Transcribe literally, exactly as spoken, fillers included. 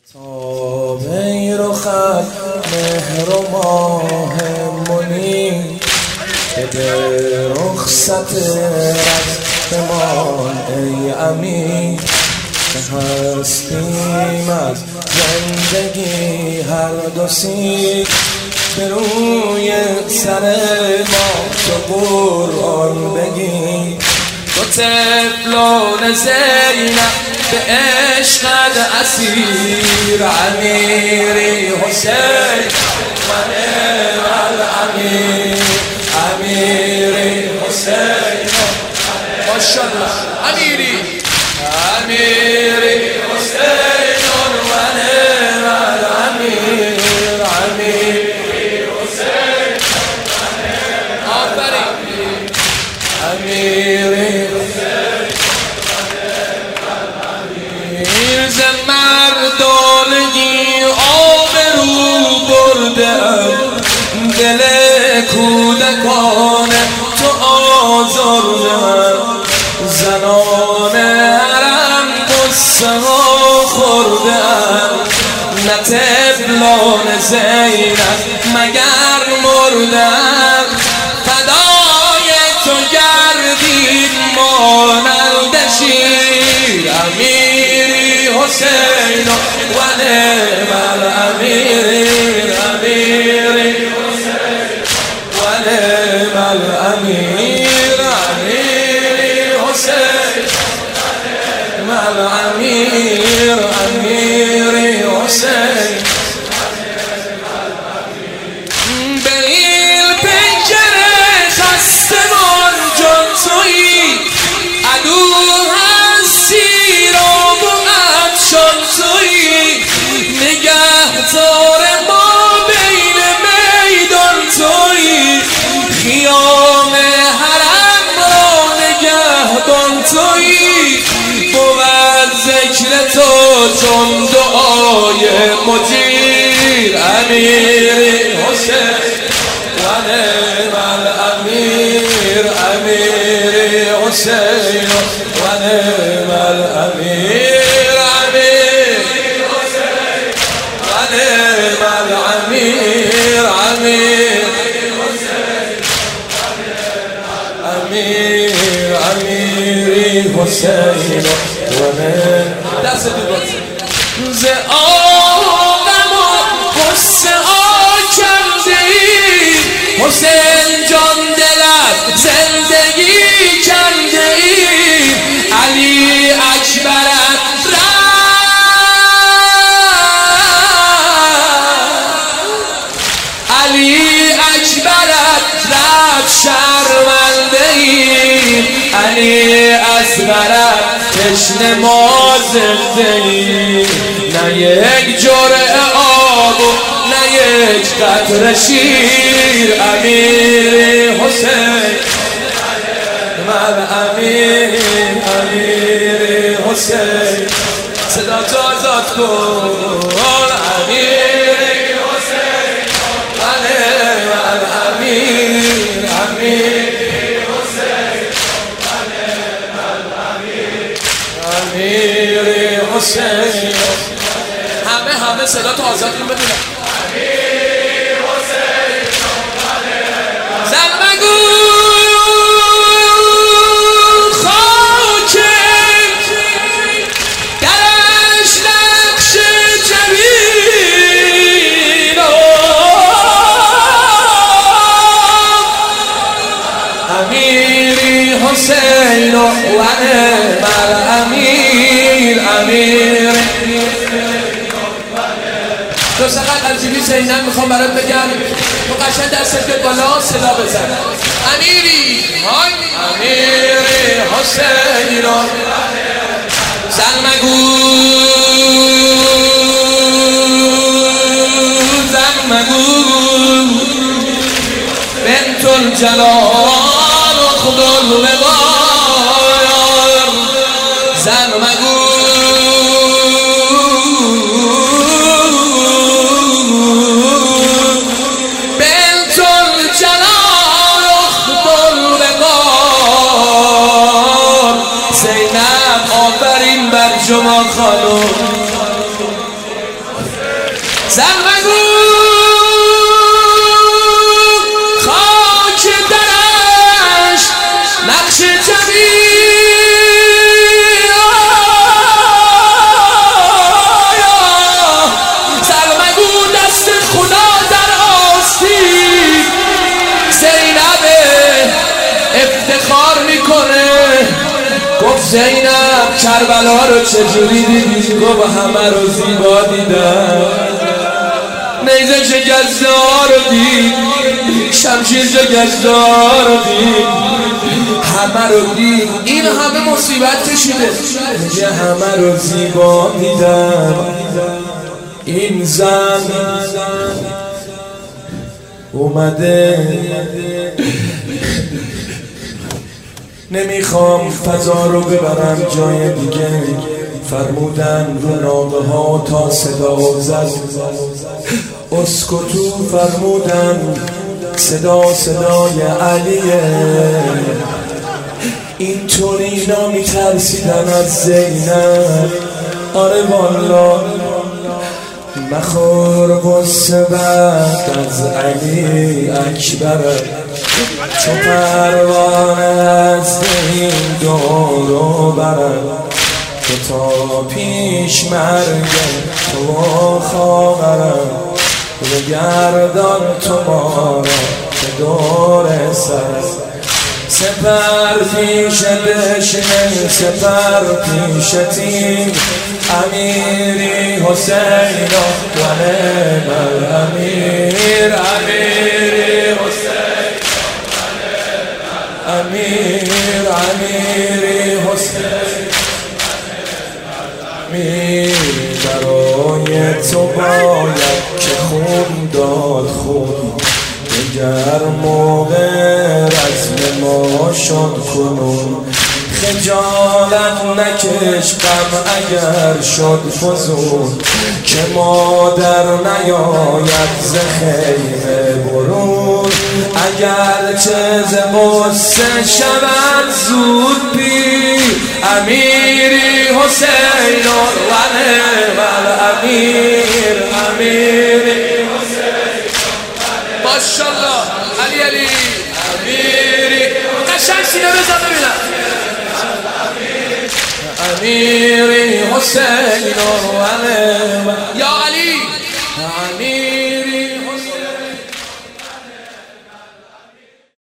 تابی رخت مهر و ماه منی که به رخصت رفتمان ای امین که هستیم از زندگی هر دو سیر به روی سر ما تو قرآن بگی تو طفلان زینب به عشقت اسیر امیری حسین و نعم الامیر امیری حسین ماشاءالله امیری امیری حسین و نعم الامیر امیری حسین آفرین امیری ز مردانگی آبرو برده‌ام دل کودکان تو آزرده‌ام زنان حرم قصه ها خورده‌ام نه طفلان زینب مگر مرده‌ام فدای تو گردید مانند شیر امیری حسین و نعم الامیر امیری حسین و نعم الامیر امیری حسین و نعم الامیر امیری حسین به این پنجره خستمان جان تویی عدو هستی را بغد شان تویی نگهدار ما بین میدان تویی خیام حرم را نگهبان تویی بود ذکر تو چون دعای مجیر امیری حسین و نعم الامیر امیری حسین و نعم الامیر امیری حسین و نعم الامیر امیری حسین امیر امیری حسین و نعم دست دو ز آدم و قصه ها کنده ای حسین جان دلت زندگی کنده ای علی اکبرت رفت علی اکبرت رفت شرمنده ای علی اصغرت تشنه ما زنده ای نه یک جرعه آب و نه یک قطره شیر امیری حسین من امیر امیری حسین صدا تو آزاد کن امیری حسین من امیر امیری حسین امیری حسین همه همه صدا تو آزاد کن بدونم امیری حسین زن مگو حسین و نعم الامیر امیر دو سقط از جیبی زینب میخوام برات بگم تو قشنگ دستت به بالا صدا بزن امیری های امیری حسین و زن مگو زن مگو بنت الجلال خود الوقار زن مگو بنت الجلال خود الوقار زینب آفرین بر شما خانم سلمگو خاک درش نقش جمیل سلمگو دست خدا در آستین زینب افتخار میکنه گفت زینب کربلا رو چجوری دیدی؟ گفت همه رو زیبا دیدم نیزه شکسته‌ها رو دید شمشیر شکسته‌ها رو دید همه رو دید این همه مصیبت کشیده میگه همه رو زیبا دیدم این زن اومده نمیخوام فضا رو ببرم جای دیگه فرمودن رو ناقه ها تا صدا زد اسکتو فرمودن صدا صدای علیه اینطوری اینا میترسیدن از زینب آره والا مخور قصه بعد از علی اکبر چو پروانه از این دورو برد که تا پیش مرگ تو خواهرم بگردان تو ما را که دور سر سپر پیش دشمن سپر پیش تیم امیری حسین و نعم الامیر امیری حسین امیر امیری حسین امیر برای تو باید که خون داد خون دگر موقع رزم ما شد کنون خجالت نکش غم اگر شد فزون که مادر نیاید ز خیمه برون اگر چه ز غصه شود زود پیر امیری حسین و نعم الامیر امیری حسین ماشاءالله علی علی امیری قشنگ سینه بزن ببینم امیری حسین و نعم یا علی امیر